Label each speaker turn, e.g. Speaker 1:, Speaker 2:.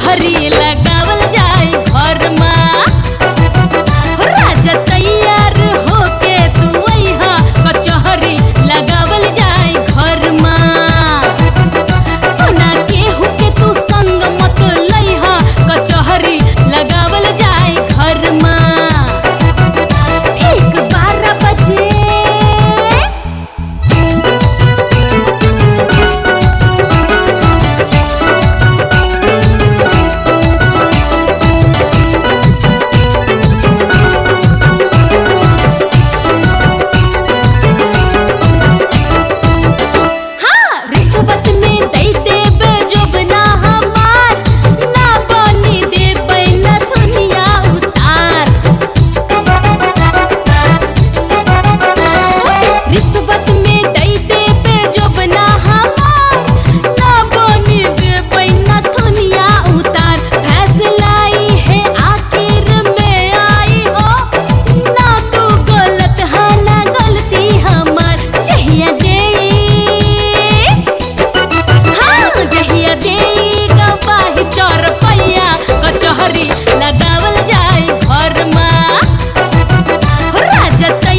Speaker 1: कचहरी लगावल जाए घर में। राजा तैयार होके तू अइहा कचहरी लगावल जाए घर में। सोना केहू के तू संग मत लइहा कचहरी लगावल जाए घर में। ठीक 12 बजे रिश्वत में दई देबे जोबना हमार, ना बनी देबे ना दुनिया उतार। रिश्वत में दई देबे जोबना हमार, ना बनी देबे ना दुनिया उतार। फैसला ही है आखिर में आई हो, ना तू गलत है ना गलती हमार। जहिया गवाही 4 पहिया कचहरी लगावल जाए घर में। राजा